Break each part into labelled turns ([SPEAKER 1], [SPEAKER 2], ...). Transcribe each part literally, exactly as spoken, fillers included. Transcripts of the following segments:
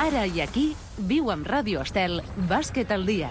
[SPEAKER 1] Ara i aquí, viu amb Ràdio Estel, Bàsquet al dia.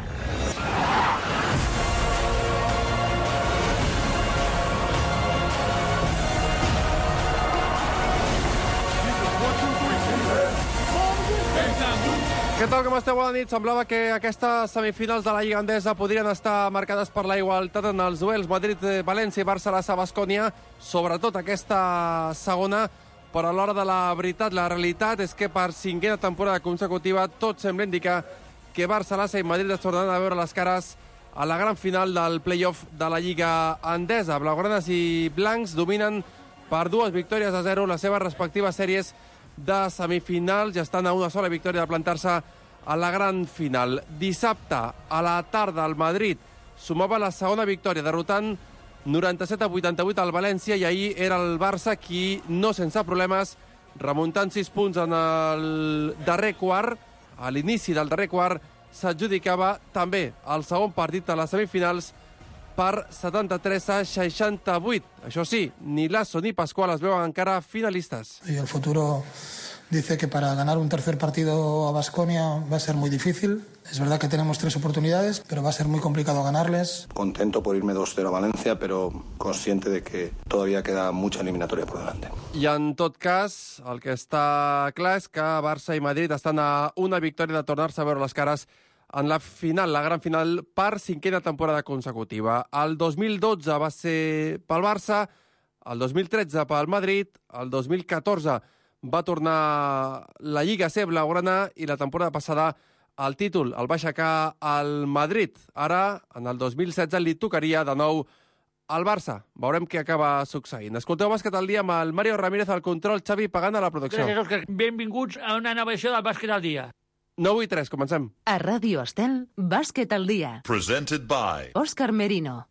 [SPEAKER 2] Què tal, com esteu? Bona nit. Semblava que aquestes semifinals de la Lliga Endesa podrien estar marcades per la igualtat en els duels Madrid-València i Barça-Bascònia, sobretot aquesta segona, però a l'hora de la veritat, la realitat és que per cinquena temporada consecutiva tot sembla indicar que Barça, i Madrid es tornaran a veure les cares a la gran final del play-off de la Lliga Endesa. Blaugranes i blancs dominen per dues victòries a zero les seves respectives sèries de semifinals i estan a una sola victòria de plantar-se a la gran final. Dissabte, a la tarda, el Madrid sumava la segona victòria, derrotant noranta-set a vuitanta-vuit al València, i ahir era el Barça qui, no sense problemes, remuntant sis punts en el darrer quart, a l'inici del darrer quart, s'adjudicava també el segon partit de les semifinals per setanta-tres a seixanta-vuit. Això sí, ni Lasso ni Pascual es veuen encara finalistes.
[SPEAKER 3] Y el futuro dice que para ganar un tercer partido a Baskonia va a ser muy difícil. Es verdad que tenemos tres oportunidades, pero va a ser muy complicado ganarles.
[SPEAKER 4] Contento por irme dos cero a Valencia, pero consciente de que todavía queda mucha eliminatoria por delante.
[SPEAKER 2] I en tot cas, el que està clar és que Barça i Madrid estan a una victòria de tornar-se a veure les cares en la final, la gran final, per cinquena temporada consecutiva. El dos mil dotze va ser pel Barça, el dos mil tretze pel Madrid, el dos mil catorze va tornar la Lliga a ser blaugrana i la temporada passada el títol el va aixecar el Madrid. Ara, en el dos mil setze, li tocaria de nou al Barça. Veurem què acaba succeint. Escolteu Bàsquet al dia amb el Mario Ramírez al control, Xavi Pagant a la producció.
[SPEAKER 5] Gràcies, Òscar. Benvinguts a una nova edició del Bàsquet al dia.
[SPEAKER 2] nou i tres, comencem.
[SPEAKER 1] A Ràdio Estel, Bàsquet al dia.
[SPEAKER 6] Presented by
[SPEAKER 1] Òscar Merino.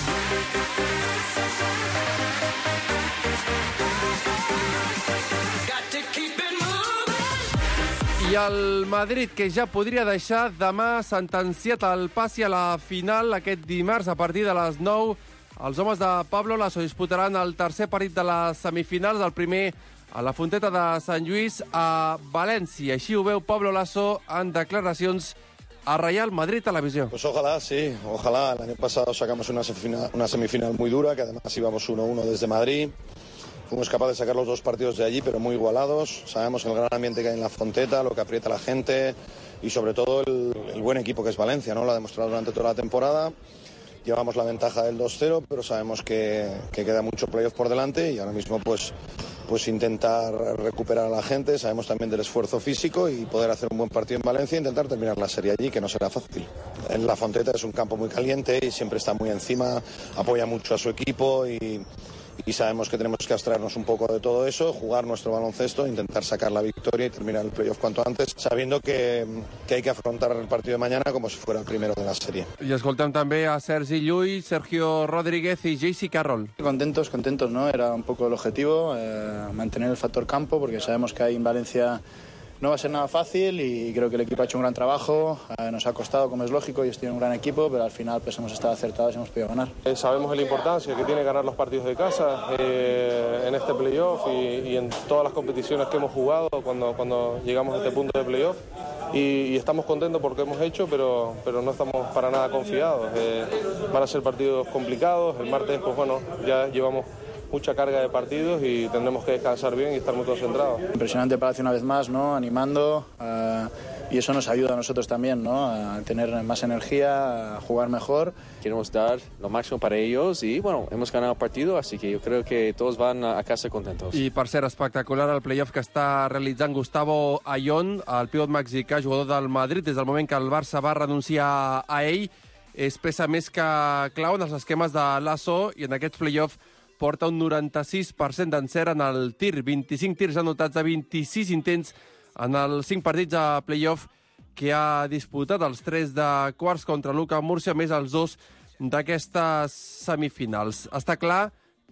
[SPEAKER 2] I el Madrid, que ja podria deixar demà sentenciat el passi a la final aquest dimarts a partir de les nou. Els homes de Pablo Lasso disputaran el tercer partit de les semifinals, el primer a la Fonteta de Sant Lluís a València. Així ho veu Pablo Lasso en declaracions a Real Madrid Televisió.
[SPEAKER 4] Pues ojalá, sí, ojalá. El año pasado sacamos una semifinal, una semifinal muy dura, que además íbamos uno uno desde Madrid. Fuimos capaces de sacar los dos partidos de allí, pero muy igualados. Sabemos el gran ambiente que hay en la Fonteta, lo que aprieta la gente y sobre todo el, el buen equipo que es Valencia, ¿no? Lo ha demostrado durante toda la temporada. Llevamos la ventaja del dos cero, pero sabemos que, que queda mucho playoff por delante y ahora mismo pues, pues intentar recuperar a la gente. Sabemos también del esfuerzo físico y poder hacer un buen partido en Valencia e intentar terminar la serie allí, que no será fácil. En la Fonteta es un campo muy caliente y siempre está muy encima, apoya mucho a su equipo y... y sabemos que tenemos que abstraernos un poco de todo eso, jugar nuestro baloncesto, intentar sacar la victoria y terminar el playoff cuanto antes, sabiendo que, que hay que afrontar el partido de mañana como si fuera el primero de la serie.
[SPEAKER 2] I escoltem també a Sergi Llull, Sergio Rodríguez y J C Carroll.
[SPEAKER 7] Contentos, contentos, ¿no? Era un poco el objetivo, eh, mantener el factor campo, porque sabemos que ahí en Valencia no va a ser nada fácil y creo que el equipo ha hecho un gran trabajo. Eh, nos ha costado, como es lógico, ellos tienen un gran equipo, pero al final pues hemos estado acertados y hemos podido ganar.
[SPEAKER 8] Eh, sabemos la importancia que tiene ganar los partidos de casa eh, en este playoff y, y en todas las competiciones que hemos jugado cuando, cuando llegamos a este punto de playoff. Y, y estamos contentos porque hemos hecho, pero, pero no estamos para nada confiados. Eh, van a ser partidos complicados. El martes, pues bueno, ya llevamos mucha carga de partidos y tendremos que descansar bien y estar muy concentrados.
[SPEAKER 7] Impresionante Palacio una vez más, ¿no? Animando uh, y eso nos ayuda a nosotros también, ¿no? A tener más energía, a jugar mejor.
[SPEAKER 9] Queremos dar lo máximo para ellos y bueno, hemos ganado el partido, así que yo creo que todos van a casa contentos.
[SPEAKER 2] I per ser espectacular el playoff que està realitzant Gustavo Ayón, el pivot mexicà, jugador del Madrid, des del moment que el Barça va renunciar a ell, és peça més que clau en els esquemes de Lasso i en aquests playoff porta un noranta-sis per cent d'encert en el tir, vint-i-cinc tirs anotats de vint-i-sis intents en els cinc partits de playoff que ha disputat, els tres de quarts contra Luka Múrcia, més els dos d'aquestes semifinals. Està clar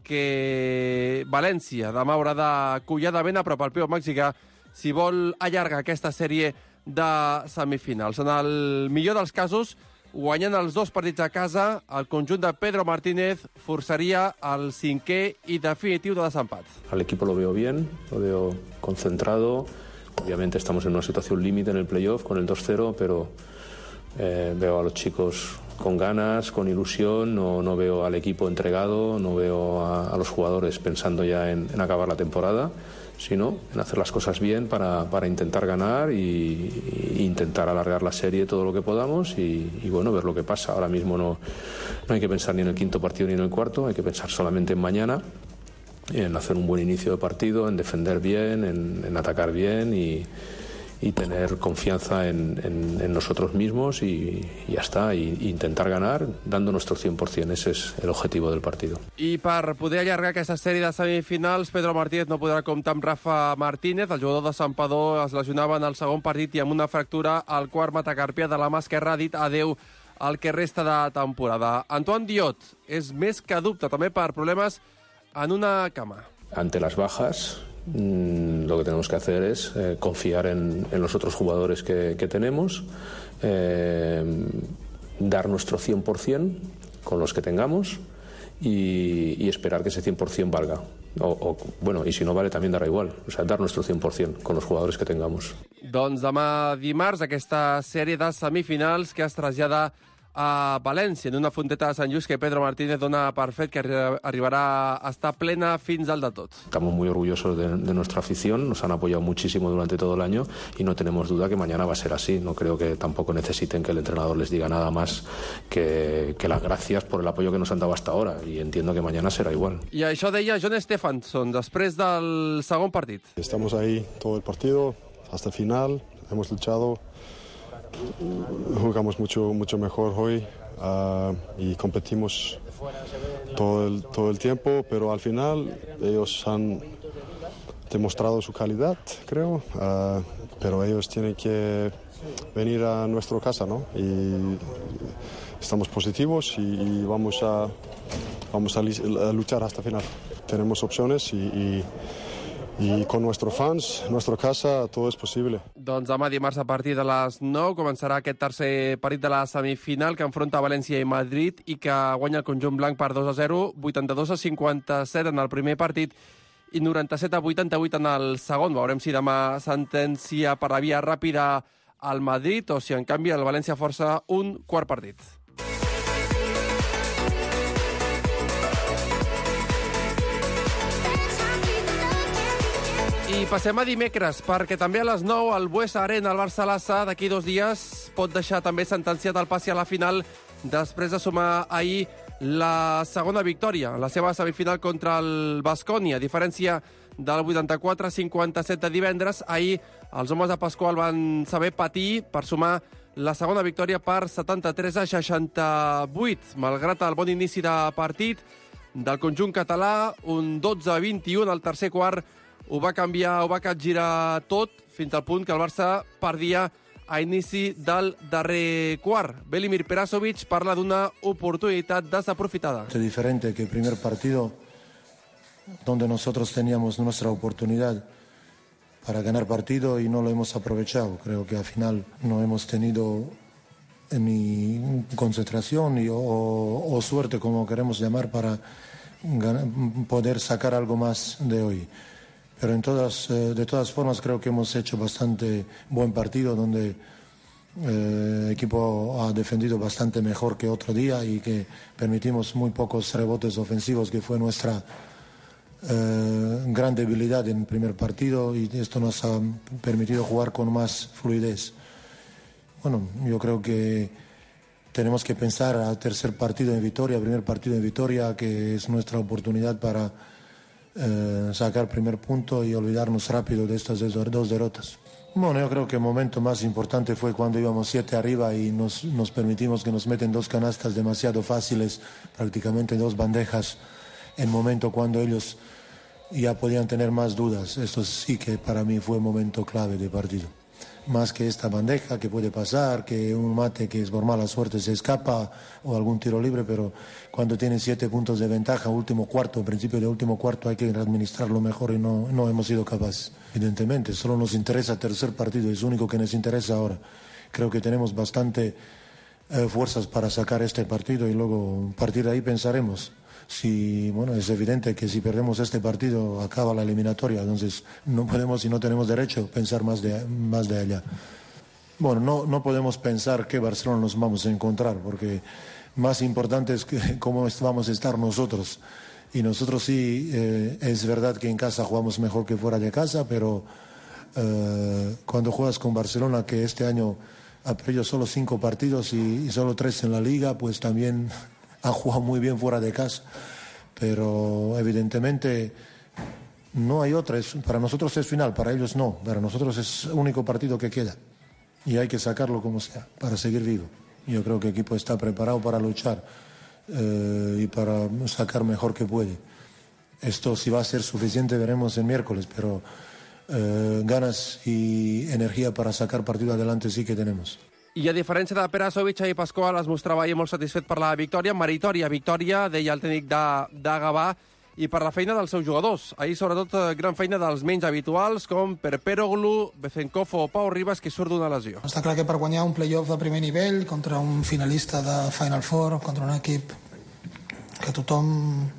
[SPEAKER 2] que València demà haurà de collar de ben a prop el pivot mexicà si vol allargar aquesta sèrie de semifinals. En el millor dels casos, guanyant els dos partits a casa, el conjunt de Pedro Martínez forçaria el cinquè i definitiu de desempat.
[SPEAKER 10] Al equipo lo veo bien, lo veo concentrado,
[SPEAKER 6] Obviamente estamos en una situación límite en el playoff con el dos cero, pero eh, veo a los chicos con ganas, con ilusión, no, no veo al equipo entregado, no veo a, a los jugadores pensando ya en, en acabar la temporada, sino en hacer las cosas bien para, para intentar ganar y, y intentar alargar la serie todo lo que podamos y, y bueno, ver lo que pasa. Ahora mismo no, no hay que pensar ni en el quinto partido ni en el cuarto, hay que pensar solamente en mañana, en hacer un buen inicio de partido, en defender bien, en, en atacar bien y, y tener confianza en, en, en nosotros mismos y, y ya está, y, y intentar ganar dando nuestro cien por cent. Ese és el objetivo del partido.
[SPEAKER 2] I per poder allargar aquesta sèrie de semifinals, Pedro Martínez no podrà comptar amb Rafa Martínez. El jugador de Santpedor es lesionava en el segon partit i amb una fractura al quart metacarpià de la mà esquerra ha dit adeu al que resta de temporada. Antoine Diot és més que dubte també per problemes en una cama.
[SPEAKER 6] Ante las bajas, mmm, lo que tenemos que hacer es eh, confiar en, en los otros jugadores que, que tenemos, eh, dar nuestro cien por cent con los que tengamos y, y esperar que ese cien por cent valga. O, o, bueno, y si no vale también dará igual, o sea, dar nuestro cien por cent con los jugadores que tengamos.
[SPEAKER 2] Doncs demà dimarts aquesta sèrie de semifinals que es trasllada a València, en una fonteta de Sant Just que Pedro Martínez dona per fet que arribarà a estar plena fins al de tot.
[SPEAKER 6] Estamos muy orgullosos de, de nuestra afición, nos han apoyado muchísimo durante todo el año y no tenemos duda que mañana va a ser así. No creo que tampoco necesiten que el entrenador les diga nada más que, que las gracias por el apoyo que nos han dado hasta ahora y entiendo que mañana será igual.
[SPEAKER 2] I això deia John Stefansson després del segon partit.
[SPEAKER 10] Estamos ahí todo el partido hasta el final, hemos luchado. Jugamos mucho, mucho mejor hoy uh, y competimos todo el, todo el tiempo, pero al final ellos han demostrado su calidad, creo, uh, pero ellos tienen que venir a nuestra casa, ¿no? Y estamos positivos y, y vamos, a, vamos a, a luchar hasta el final. Tenemos opciones y, y i con nuestros fans, nuestra casa, todo es posible.
[SPEAKER 2] Doncs demà dimarts a partir de les nou començarà aquest tercer partit de la semifinal que enfronta València i Madrid i que guanya el conjunt blanc per dos a zero, vuitanta-dos a cinquanta-set en el primer partit i noranta-set a vuitanta-vuit en el segon. Veurem si demà sentència per la via ràpida al Madrid o si en canvi el València força un quart partit. I passem a dimecres, perquè també a les nou el Buesa Arena, el Barça-Lassa, d'aquí dos dies, pot deixar també sentenciat el passi a la final després de sumar ahir la segona victòria, la seva semifinal contra el Baskonia. A diferència del vuitanta-quatre a cinquanta-set de divendres, ahir els homes de Pasqual van saber patir per sumar la segona victòria per setanta-tres a seixanta-vuit. Malgrat el bon inici de partit del conjunt català, un dotze a vint-i-u al tercer quart, ho va canviar, ho va capgirar tot, fins al punt que el Barça perdia a inici del darrer quart. Velimir Perasovic parla d'una oportunitat desaprofitada.
[SPEAKER 11] Es diferente que el primer partido, donde nosotros teníamos nuestra oportunidad para ganar partido y no lo hemos aprovechado. Creo que al final no hemos tenido ni concentración y, o, o suerte, como queremos llamar, para ganar, poder sacar algo más de hoy. Pero en todas, eh, de todas formas creo que hemos hecho bastante buen partido donde eh, el equipo ha defendido bastante mejor que otro día y que permitimos muy pocos rebotes ofensivos, que fue nuestra eh, gran debilidad en el primer partido, y esto nos ha permitido jugar con más fluidez. Bueno, yo creo que tenemos que pensar al tercer partido en Vitoria, primer partido en Vitoria, que es nuestra oportunidad para Eh, sacar primer punto y olvidarnos rápido de estas dos derrotas. Bueno, yo creo que el momento más importante fue cuando íbamos siete arriba y nos, nos permitimos que nos meten dos canastas demasiado fáciles, prácticamente dos bandejas, en momento cuando ellos ya podían tener más dudas. Esto sí que para mí fue un momento clave del partido. Más que esta bandeja que puede pasar, que un mate que es por mala suerte se escapa o algún tiro libre, pero cuando tienen siete puntos de ventaja, último cuarto, en principio de último cuarto, hay que administrarlo mejor y no, no hemos sido capaces. Evidentemente, solo nos interesa el tercer partido, es lo único que nos interesa ahora. Creo que tenemos bastante eh, fuerzas para sacar este partido y luego a partir de ahí pensaremos. Si, bueno, es evidente que si perdemos este partido acaba la eliminatoria, entonces no podemos y no tenemos derecho a pensar más de, más de allá. Bueno, no, no podemos pensar qué Barcelona nos vamos a encontrar, porque más importante es que cómo vamos a estar nosotros. Y nosotros sí, eh, es verdad que en casa jugamos mejor que fuera de casa, pero eh, cuando juegas con Barcelona, que este año ha perdido solo cinco partidos y, y solo tres en la Liga, pues también ha jugado muy bien fuera de casa. Pero evidentemente no hay otra. Es, para nosotros es final, para ellos no. Para nosotros es el único partido que queda. Y hay que sacarlo como sea, para seguir vivo. Yo creo que el equipo está preparado para luchar eh, y para sacar mejor que puede. Esto si va a ser suficiente veremos el miércoles, pero eh, ganas y energía para sacar partido adelante sí que tenemos.
[SPEAKER 2] I a diferència de Perasovic, ahir Pasqual es mostrava ahir molt satisfet per la victòria. Meritòria victòria, deia el tècnic de, de Gavà, i per la feina dels seus jugadors. Ahir, sobretot, gran feina dels menys habituals, com Perpéoglu, Bezenkov o Pau Ribas, que surt d'una lesió.
[SPEAKER 3] Està clar que per guanyar un play-off de primer nivell contra un finalista de Final Four, contra un equip que tothom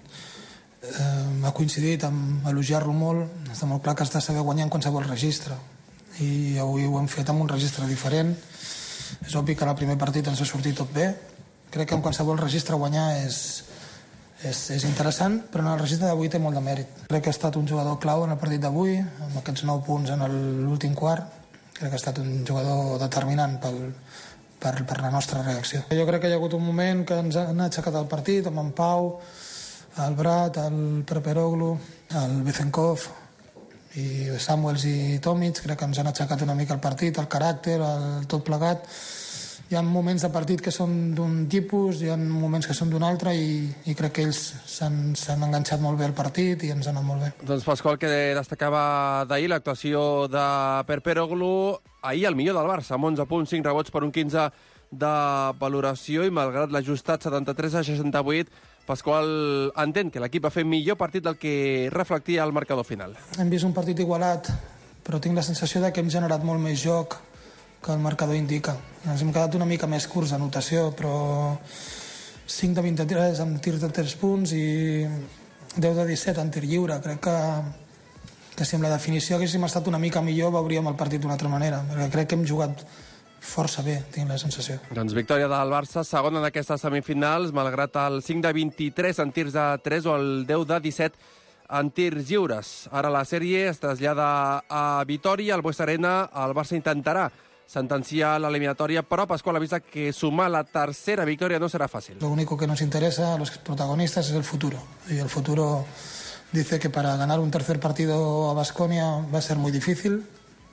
[SPEAKER 3] eh, ha coincidit amb elogiar-lo molt, està molt clar que has de saber guanyar en qualsevol registre. I avui ho hem fet amb un registre diferent. És obvi que en el primer partit ens ha sortit tot bé. Crec que en qualsevol registre guanyar és, és, és interessant, però en el registre d'avui té molt de mèrit. Crec que ha estat un jugador clau en el partit d'avui, amb aquests nou punts en l'últim quart. Crec que ha estat un jugador determinant pel, per, per la nostra reacció. Jo crec que hi ha hagut un moment que ens han aixecat el partit, amb en Pau, el Brat, el Perpéoglu, el Bezenkov, i Samuels i Tomic, crec que ens han aixecat una mica el partit, el caràcter, el tot plegat. Hi ha moments de partit que són d'un tipus, hi ha moments que són d'un altre, i, i crec que ells s'han enganxat molt bé al partit i ens ha anat molt bé.
[SPEAKER 2] Doncs Pasqual, que destacava d'ahir l'actuació de Perpéoglu, ahir el millor del Barça, amb onze punts, cinc rebots per un quinze de valoració, i malgrat l'ajustat setanta-tres a seixanta-vuit, Pasqual entén que l'equip va fer millor partit del que reflectia el marcador final.
[SPEAKER 3] Hem vist un partit igualat, però tinc la sensació de que hem generat molt més joc que el marcador indica. Ens hem quedat una mica més curts d'anotació, però cinc de vint-i-tres amb tir de tres punts i deu de disset en tir lliure. Crec que, que si amb la definició haguéssim estat una mica millor veuríem el partit d'una altra manera, perquè crec que hem jugat força bé, tinc la sensació.
[SPEAKER 2] Doncs victòria del Barça, segona en aquestes semifinals, malgrat el cinc de vint-i-tres en tirs de tres o el deu de disset en tirs lliures. Ara la sèrie es trasllada a Vitòria, al Bues Arena. El Barça intentarà sentenciar l'eliminatòria, però Pasqual avisa que sumar la tercera victòria no serà fàcil.
[SPEAKER 3] Lo único que nos interesa a los protagonistas es el futuro, y el futuro dice que para ganar un tercer partido a Baskonia va a ser muy difícil.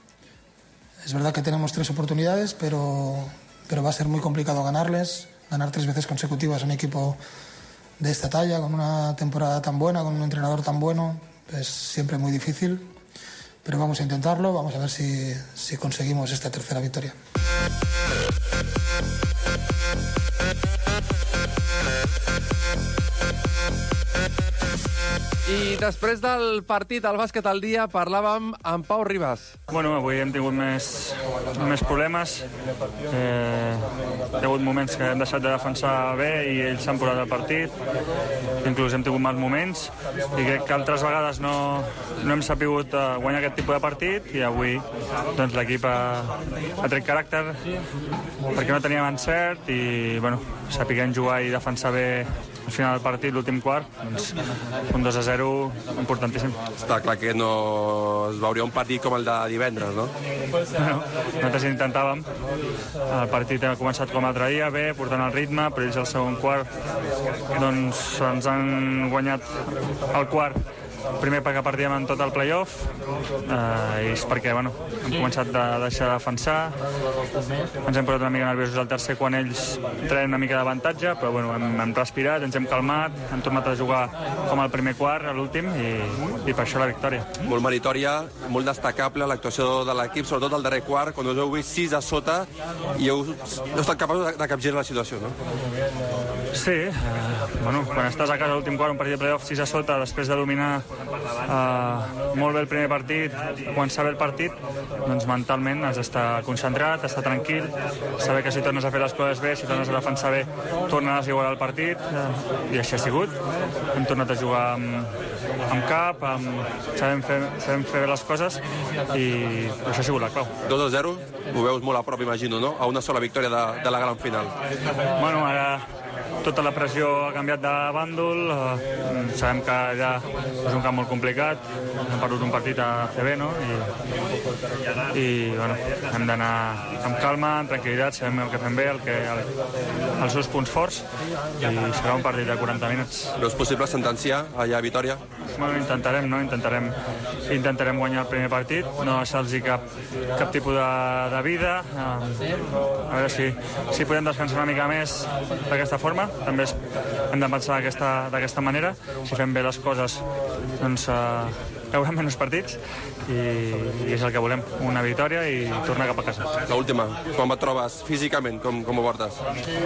[SPEAKER 3] Es verdad que tenemos tres oportunidades, pero, pero va a ser muy complicado ganarles. Ganar tres veces consecutivas a un equipo de esta talla, con una temporada tan buena, con un entrenador tan bueno, es siempre muy difícil. Pero vamos a intentarlo, vamos a ver si, si conseguimos esta tercera victoria.
[SPEAKER 2] I després del partit al bàsquet al dia parlàvem amb Pau Ribas.
[SPEAKER 12] Bueno, avui hem tingut més, més problemes. Eh, hi ha hagut moments que hem deixat de defensar bé i ells s'han posat al partit. Inclús hem tingut mals moments i crec que altres vegades no, no hem sapigut guanyar aquest tipus de partit, i avui doncs, l'equip ha, ha tret caràcter perquè no teníem encert i bueno, sapiguem jugar i defensar bé al final del partit, l'últim quart, doncs un dos a zero importantíssim.
[SPEAKER 13] Està clar que no es veuria un partit com el de divendres, no?
[SPEAKER 12] Bueno, nosaltres intentàvem. El partit ha començat com l'altre dia, bé, portant el ritme, però ells al segon quart doncs ens han guanyat el quart. Primer perquè perdíem en tot el play-off, eh, i és perquè bueno, hem començat a deixar de defensar, ens hem posat una mica nerviosos al tercer quan ells treien una mica d'avantatge, però bueno, hem, hem respirat, ens hem calmat, hem tornat a jugar com el primer quart, a l'últim, i, i per això la victòria.
[SPEAKER 13] Molt meritòria, molt destacable l'actuació de l'equip, sobretot al darrer quart, quan us heu vist sis a sota i heu, heu estat capaços de, de capgirar la situació, no?
[SPEAKER 12] Sí, eh, bueno, quan estàs a casa l'últim quart, un partit de playoff, sis a sota, després de dominar eh, molt bé el primer partit, quan saber el partit, doncs mentalment has d'estar concentrat, estar tranquil, saber que si tornes a fer les coses bé, si tornes a defensar bé, tornaràs a igualar el partit, eh, i així ha sigut. Hem tornat a jugar amb, amb cap, amb, sabem, fer, sabem fer bé les coses, i això ha sigut la clau.
[SPEAKER 13] dos a zero, ho veus molt a prop, imagino, no? A una sola victòria de, de la gran final.
[SPEAKER 12] Bueno, ara tota la pressió ha canviat de bàndol, eh, sabem que allà és un camp molt complicat, hem perdut un partit a C B, no? I, i bueno, hem d'anar amb calma, amb tranquil·litat, sabem el que fem bé, el que, el, els seus punts forts, i serà un partit de quaranta minuts.
[SPEAKER 13] No és possible sentenciar allà a Vitòria?
[SPEAKER 12] Bueno, intentarem, no? Intentarem, intentarem guanyar el primer partit, no deixar-los cap, cap tipus de, de vida, eh, a veure si, si podem descansar una mica més d'aquesta forma. També hem de pensar d'aquesta manera. Si fem bé les coses, doncs eh, hi haurà menys partits i, i és el que volem, una victòria i tornar cap a casa.
[SPEAKER 13] L'última, com et trobes físicament? Com, com ho portes?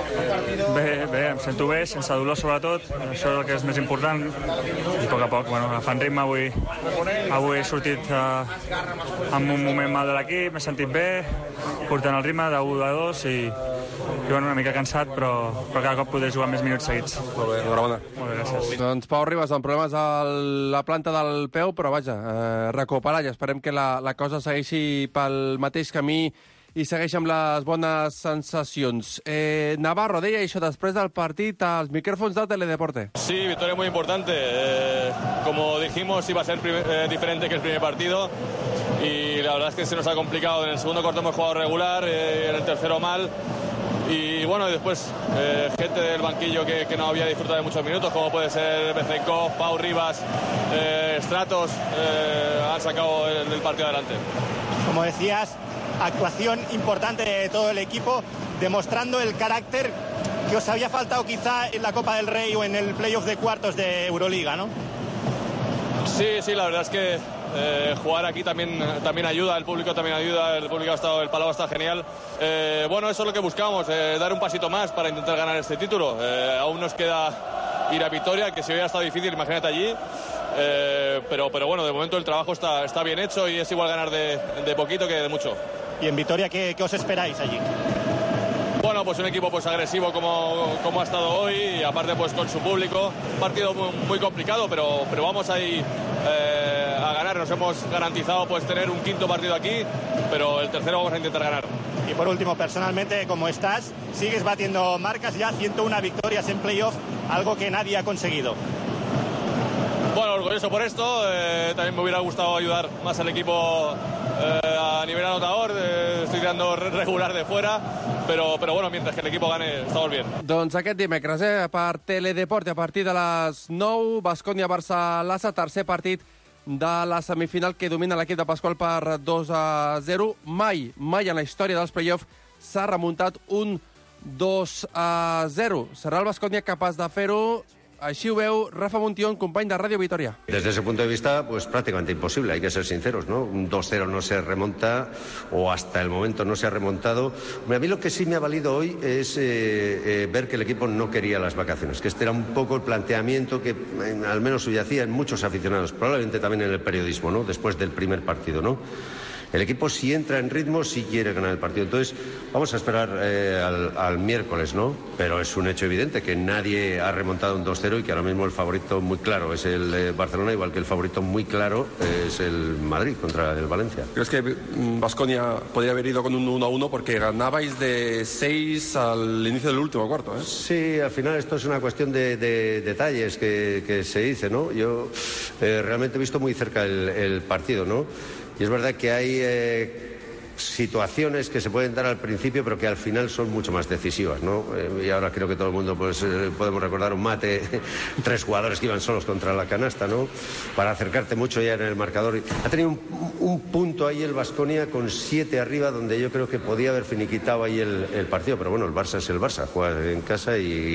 [SPEAKER 12] Bé, bé, em sento bé, sense dolor sobretot, això és el que és més important, i a poc a poc, bueno, agafant ritme. Avui, avui he sortit eh, amb un moment mal de l'equip, m'he sentit bé, portant el ritme de u a dos i i bueno, una mica cansat, però, però cada cop poder jugar més minuts seguits.
[SPEAKER 13] Molt bé, enhorabona.
[SPEAKER 12] Molt bé, gràcies.
[SPEAKER 2] Doncs Pau Ribas amb problemes a la planta del peu, però vaja, eh, recuperar, i esperem que la, la cosa segueixi pel mateix camí i segueix amb les bones sensacions. Eh, Navarro deia això després del partit als micrófonos de Teledeporte.
[SPEAKER 14] Sí, victoria muy importante. Eh, como dijimos, iba a ser primer, eh, diferente que el primer partido y la verdad es que se nos ha complicado. En el segundo cuarto hemos jugado regular, eh, en el tercero mal. Y bueno, y después eh, gente del banquillo que, que no había disfrutado de muchos minutos, como puede ser Bezenkov, Pau Ribas, eh, Stratos, eh, han sacado el, el partido adelante.
[SPEAKER 15] Como decías, actuación importante de todo el equipo, demostrando el carácter que os había faltado quizá en la Copa del Rey o en el playoff de cuartos de Euroliga, ¿no?
[SPEAKER 14] Sí, sí, la verdad es que Eh, jugar aquí también, también ayuda, el público también ayuda, el público ha estado, el Palau está genial. Eh, bueno, eso es lo que buscamos, eh, dar un pasito más para intentar ganar este título. Eh, aún nos queda ir a Vitoria, que si hubiera estado difícil, imagínate allí. Eh, pero, pero bueno, de momento el trabajo está, está bien hecho y es igual ganar de, de poquito que de mucho.
[SPEAKER 15] ¿Y en Vitoria qué, qué os esperáis allí?
[SPEAKER 14] Bueno, pues un equipo pues agresivo como, como ha estado hoy y aparte pues con su público. Un partido muy, muy complicado, pero, pero vamos ahí eh, a ganar. Nos hemos garantizado pues tener un quinto partido aquí, pero el tercero vamos a intentar ganar.
[SPEAKER 15] Y por último, personalmente, ¿cómo estás? Sigues batiendo marcas ya, ciento una victorias en playoff, algo que nadie ha conseguido.
[SPEAKER 14] Bueno, orgulloso por esto. Eh, también me hubiera gustado ayudar más al equipo eh, a nivel anotador. Eh, estoy tirando regular de fuera, però, però bueno, mientras que l'equip gane, estamos bien.
[SPEAKER 2] Doncs aquest dimecres, eh, per Teledeporte, a partir de les nou, Baskonia-Barça-Lassa, tercer partit de la semifinal que domina l'equip de Pasqual per dos a zero. Mai, mai en la història dels play-offs s'ha remuntat un dos a zero. Serà el Baskonia capaç de fer-ho? Així ho veu Rafa Montión, company de Ràdio Vitoria.
[SPEAKER 16] Desde ese punto de vista, pues prácticamente imposible, hay que ser sinceros, ¿no? Un dos cero no se remonta, o hasta el momento no se ha remontado. A mí lo que sí me ha valido hoy es eh, eh, ver que el equipo no quería las vacaciones, que este era un poco el planteamiento que eh, al menos subyacía en muchos aficionados, probablemente también en el periodismo, ¿no? Después del primer partido, ¿no? El equipo, si entra en ritmo, sí quiere ganar el partido. Entonces, vamos a esperar eh, al, al miércoles, ¿no? Pero es un hecho evidente que nadie ha remontado un dos cero y que ahora mismo el favorito muy claro es el eh, Barcelona, igual que el favorito muy claro es el Madrid contra el Valencia.
[SPEAKER 13] ¿Crees que Baskonia podría haber ido con un uno a uno porque ganabais de seis al inicio del último cuarto, ¿eh?
[SPEAKER 16] Sí, al final esto es una cuestión de, de detalles que, que se dice, ¿no? Yo eh, realmente he visto muy cerca el, el partido, ¿no? Y es verdad que hay eh, situaciones que se pueden dar al principio, pero que al final son mucho más decisivas, ¿no? Eh, y ahora creo que todo el mundo pues eh, podemos recordar un mate, tres jugadores que iban solos contra la canasta, ¿no? Para acercarte mucho ya en el marcador. Ha tenido un, un punto ahí el Baskonia con siete arriba, donde yo creo que podía haber finiquitado ahí el, el partido, pero bueno, el Barça es el Barça, juega en casa y...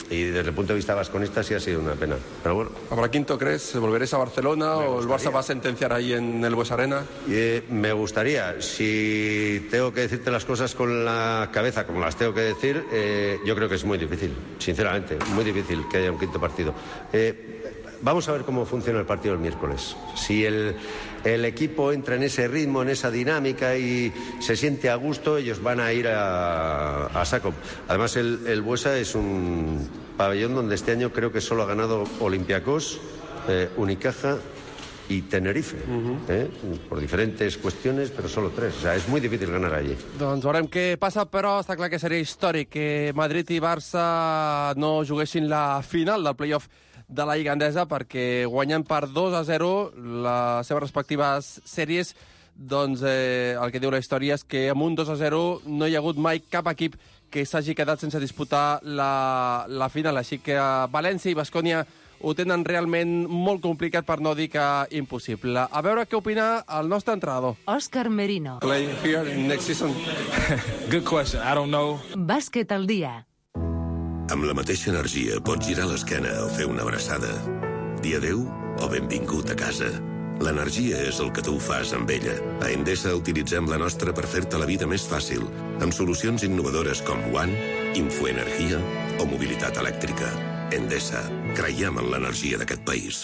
[SPEAKER 16] Y desde el punto de vista vasconista sí ha sido una pena. Pero bueno.
[SPEAKER 13] ¿Habrá quinto, crees? ¿Volveréis a Barcelona o el Barça va a sentenciar ahí en el Bues Arena?
[SPEAKER 16] Eh, me gustaría. Si tengo que decirte las cosas con la cabeza, como las tengo que decir, eh, yo creo que es muy difícil, sinceramente, muy difícil que haya un quinto partido. Eh, Vamos a ver cómo funciona el partido el miércoles. Si el, el equipo entra en ese ritmo, en esa dinámica y se siente a gusto, ellos van a ir a, a saco. Además, el, el Buesa es un pabellón donde este año creo que solo ha ganado Olympiacos, eh, Unicaja y Tenerife, uh-huh. eh? por diferentes cuestiones, però solo tres. O sea, és molt difícil ganar allí.
[SPEAKER 2] Doncs veurem què passa, però està clar que seria històric que Madrid i Barça no juguessin la final del play-off de la Lliga Endesa, perquè guanyant per dos a zero les seves respectives sèries, doncs eh, el que diu la història és que amb un dos a zero no hi ha hagut mai cap equip que s'hagi quedat sense disputar la, la final. Així que València i Baskonia ho tenen realment molt complicat, per no dir que impossible. A veure què opina el nostre entrenador.
[SPEAKER 1] Òscar Merino.
[SPEAKER 13] Play here next season.
[SPEAKER 17] Good question. I don't know.
[SPEAKER 1] Bàsquet al dia.
[SPEAKER 18] Amb la mateixa energia pots girar l'esquena o fer una abraçada. Dir adéu o benvingut a casa. L'energia és el que tu fas amb ella. A Endesa utilitzem la nostra per fer-te la vida més fàcil, amb solucions innovadores com One, Infoenergia o mobilitat elèctrica. Endesa. Creiem en l'energia d'aquest país.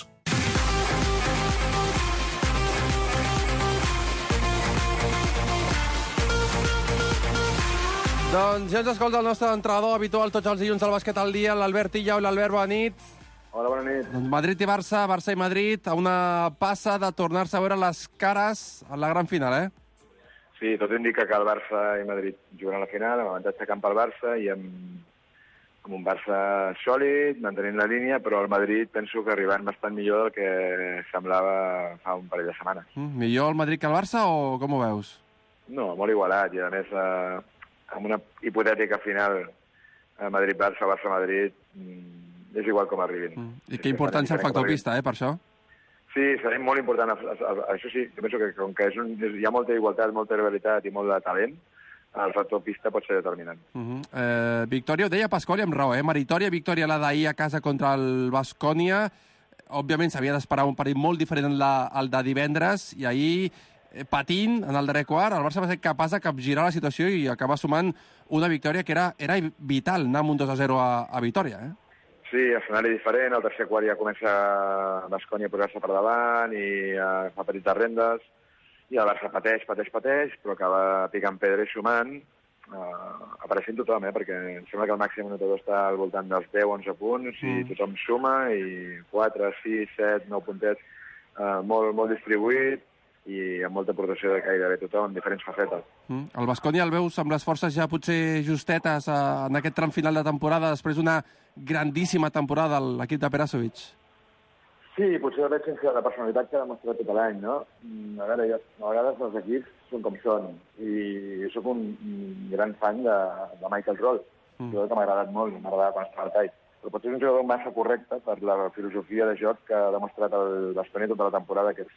[SPEAKER 2] Doncs ja ens escolta el nostre entrenador habitual tots els dilluns al Bàsquet al dia, l'Albert Illa. Hola, Albert, bona nit.
[SPEAKER 19] Hola, bona nit.
[SPEAKER 2] Doncs Madrid i Barça, Barça i Madrid, a una passa de tornar-se a veure les cares a la gran final, eh?
[SPEAKER 19] Sí, tot indica que el Barça i Madrid juguen a la final, amb avantatge camp al Barça i amb, amb un Barça sòlid, mantenint la línia, però el Madrid penso que arribant bastant millor del que semblava fa un parell de setmanes.
[SPEAKER 2] Mm, millor el Madrid que el Barça o com ho veus?
[SPEAKER 19] No, molt igualat, i a més eh, amb una hipotètica final a Madrid-Barça, Barça-Madrid, és igual com arribin.
[SPEAKER 2] Mm. I que importància el factor pista, eh, per això?
[SPEAKER 19] Sí, serà molt important. Això sí, jo penso que com que és un, hi ha molta igualtat, molta rivalitat i molt de talent, el factor pista pot ser determinant.
[SPEAKER 2] Uh -huh. eh, victòria, ho deia Pasquali amb raó, eh? Meritòria victòria la d'ahir a casa contra el Baskonia. Òbviament s'havia d'esperar un partit molt diferent al de divendres, i ahir patint en el darrer quart, el Barça va ser capaç de capgirar la situació i acabar sumant una victòria que era, era vital, anar amb un dos a zero a, a Vitòria, eh?
[SPEAKER 19] Sí, escenari diferent, el tercer quart ja comença Baskonia a posar-se per davant i uh, fa petites rendes, i el Barça pateix, pateix, pateix, però acaba picant pedra i sumant, uh, apareixent tothom, eh? Perquè em sembla que el màxim notador està al voltant dels deu onze punts, i mm. tothom suma, i quatre, sis, set, nou puntets, uh, molt, molt distribuït, i amb molta aportació de gairebé tothom, en diferents facetes.
[SPEAKER 2] Mm. El Baskonia el veus amb les forces ja potser justetes eh, en aquest tram final de temporada, després d'una grandíssima temporada de l'equip de Perasovic?
[SPEAKER 19] Sí, potser el veig sense la personalitat que ha demostrat tot l'any, no? A veure, jo, a vegades els equips són com són, i sóc un, un gran fan de, de Michael Roll, mm. jo que m'ha agradat molt, m'ha agradat quan estava al tall, però potser és un jugador massa correcte per la filosofia de joc que ha demostrat el Baskonia tota la temporada, que és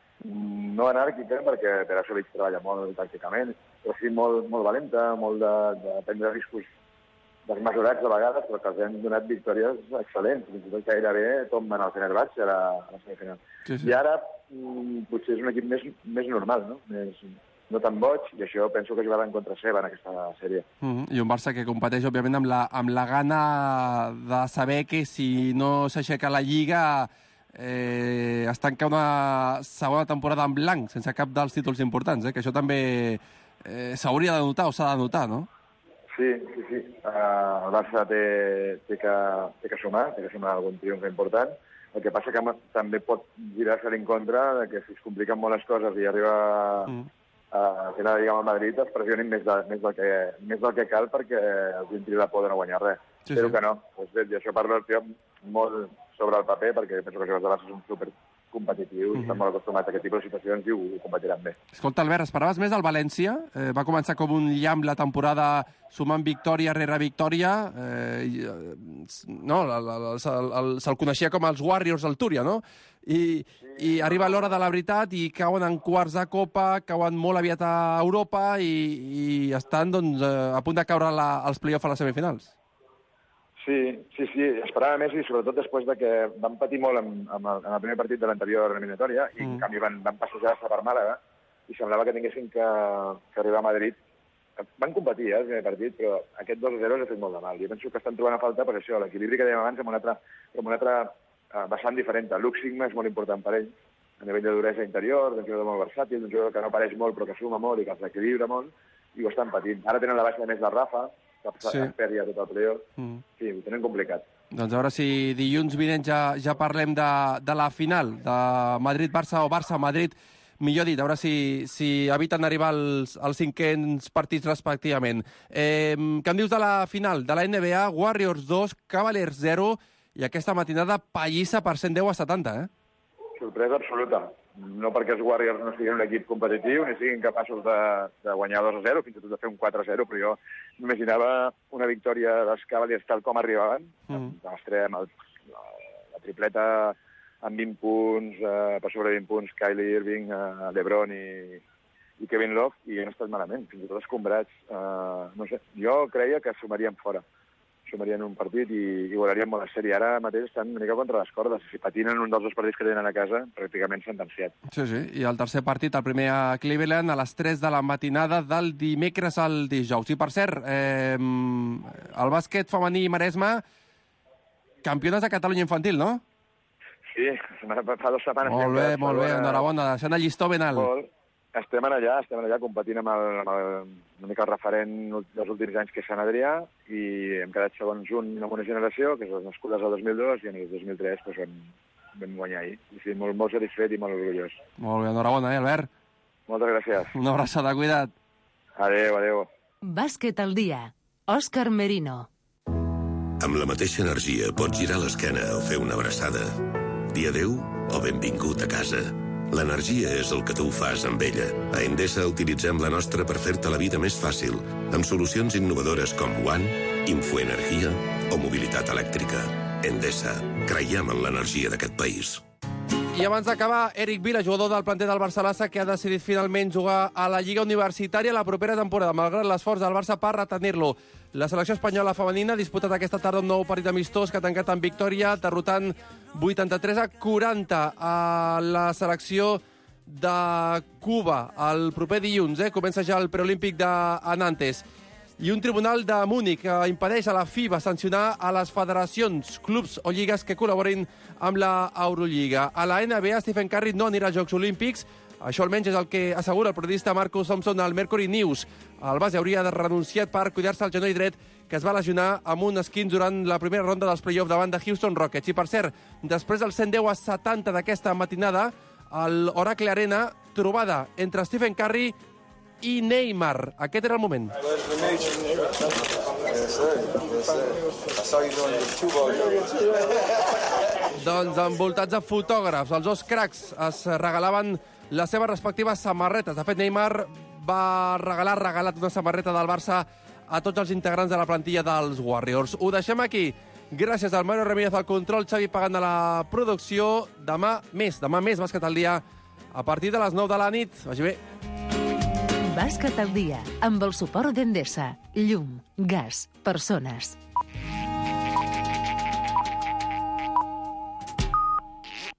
[SPEAKER 19] no anàrquica, perquè Perasovic treballa molt tàcticament, però sí molt, molt valenta, molt de, de prendre riscos desmesurats de vegades, però que els han donat victòries excel·lents, fins i tot gairebé tomben al Fenerbahçe a la, a la semifinal. Sí, sí. I ara mm, potser és un equip més, més normal, no? Més, no tan boig, i això penso que jugarà en contra seva en aquesta sèrie.
[SPEAKER 2] Mm -hmm. I un Barça que competeix, òbviament, amb la, amb la gana de saber que si no s'aixeca la Lliga eh, es tanca una segona temporada en blanc, sense cap dels títols importants, eh? Que això també eh, s'hauria de notar o s'ha de notar, no?
[SPEAKER 19] Sí, sí, sí. Uh, el Barça té, té, que, té que sumar, té que sumar algun triomf important. El que passa que també pot girar-se en contra de que si es compliquen molt les coses i arriba mm. a final de Lliga amb el Madrid, es pressionin més, de, més, del que, més del que cal perquè els entri la por de no guanyar res. Sí, Espero sí. que no. Pues bé, i això parlo el tio molt sobre el paper, perquè penso que els jugadors de Barça són super competitius, mm-hmm. estan molt acostumats a aquest tipus de situacions i ho, ho competiran bé.
[SPEAKER 2] Escolta, Albert, esperaves més del València? Eh, va començar com un llamp la temporada sumant victòria rere victòria. Eh, i, eh, no, se'l coneixia com els Warriors del Túria, no? I, sí, i arriba l'hora de la veritat i cauen en quarts de Copa, cauen molt aviat a Europa i, i estan doncs, a punt de caure la, als play-offs a les semifinals.
[SPEAKER 19] Sí, Sí, sí, sí, esperava més i sobretot després de que van patir molt en, en, el, en el primer partit de l'anterior eliminatòria i en canvi van, van passejar-se per Màlaga i semblava que tinguessin que, que arribar a Madrid. Van competir, eh, el primer partit, però aquest dos a zero els ha fet molt de mal. Jo penso que estan trobant a falta, per això, l'equilibri que dèiem abans amb un altre, amb un altre uh, vessant diferent. Luke Sigma és molt important per ell, a nivell de duresa interior, d'un jugador molt versàtil, d'un jugador que no apareix molt però que suma molt i que els equilibra molt, i ho estan patint. Ara tenen la baixa més de Rafa, que sí. Perd ja tot el playoff. Mm. Sí, ho tenen complicat.
[SPEAKER 2] Doncs a veure si dilluns vinent ja, ja parlem de, de la final, de Madrid-Barça o Barça-Madrid, millor dit, a veure si, si eviten arribar als, als cinquens partits respectivament. Eh, què em dius de la final de la N B A? Warriors dos, Cavaliers zero, i aquesta matinada pallissa per cent deu a setanta, eh?
[SPEAKER 19] Sorpresa absoluta. No perquè els Warriors no siguin un equip competitiu, ni siguin capaços de, de guanyar dos a zero, fins i tot de fer un quatre a zero, però jo m'imaginava una victòria dels Cavaliers tal com arribaven, mm. demostrem el, la, la tripleta amb vint punts, eh, per sobre vint punts, Kylie Irving, eh, LeBron i, i Kevin Love, i han estat malament, fins i tot escombrats. Eh, no sé, jo creia que sumarien fora. Sumarien un partit i, i guardarien molt la sèrie. Ara mateix estan una mica contra les cordes. Si patinen un dels dos partits que tenen a casa, pràcticament sentenciat.
[SPEAKER 2] Sí, sí. I el tercer partit, el primer a Cleveland, a les tres de la matinada del dimecres al dijous. I, per cert, eh, el bàsquet femení Maresme, campiones de Catalunya infantil, no?
[SPEAKER 19] Sí, fa dues setmanes.
[SPEAKER 2] Molt bé, molt bé, enhorabona. Deixant el llistó ben alt.
[SPEAKER 19] Molt. Estem allà, estem allà competint amb, el, amb el, una mica el referent dels últims anys, que és Sant Adrià, i hem quedat segons un amb una generació, que és les nascudes al dos mil dos, i en el dos mil tres doncs, vam, vam guanyar ahir. I sí, molt, molt satisfet i molt orgullós.
[SPEAKER 2] Molt bé, enhorabona, eh, Albert?
[SPEAKER 19] Moltes gràcies.
[SPEAKER 2] Una abraçada, cuida't.
[SPEAKER 19] Adéu, adéu.
[SPEAKER 1] Bàsquet al dia. Òscar Merino.
[SPEAKER 18] Amb la mateixa energia pots girar l'esquena o fer una abraçada. Dir adéu o benvingut a casa. L'energia és el que tu fas amb ella. A Endesa utilitzem la nostra per fer-te la vida més fàcil, amb solucions innovadores com One, Infoenergia o mobilitat elèctrica. Endesa. Creiem en l'energia d'aquest país.
[SPEAKER 2] I abans d'acabar, Eric Vila, jugador del planter del Barça-Lassa, que ha decidit finalment jugar a la Lliga Universitària la propera temporada, malgrat l'esforç del Barça per retenir-lo. La selecció espanyola femenina ha disputat aquesta tarda un nou partit amistós que ha tancat amb victòria, derrotant vuitanta-tres a quaranta a la selecció de Cuba el proper dilluns. Eh? Comença ja el preolímpic de Nantes. I un tribunal de Múnich que impedeix a la FIBA sancionar a les federacions, clubs o lligues que col·laborin amb la Eurolliga. A la N B A, Stephen Curry no anirà als Jocs Olímpics. Això almenys és el que assegura el periodista Marcus Thompson al Mercury News. El base hauria de renunciar per cuidar-se el genoll dret, que es va lesionar amb un esquint durant la primera ronda dels play-off davant de Houston Rockets. I, per cert, després del cent deu a setanta d'aquesta matinada, al Oracle Arena, trobada entre Stephen Curry i Neymar. Aquest era el moment. Doncs envoltats de fotògrafs, els dos cracs es regalaven les seves respectives samarretes. De fet, Neymar va regalar, regalat una samarreta del Barça a tots els integrants de la plantilla dels Warriors. Ho deixem aquí. Gràcies al Mario Ramírez al control, Xavi Pagant a la producció. Demà més, demà més Bàsquet al dia a partir de les nou de la nit. Vagi bé.
[SPEAKER 1] Bàsquet al dia, amb el suport d'Endesa. Llum, gas, persones.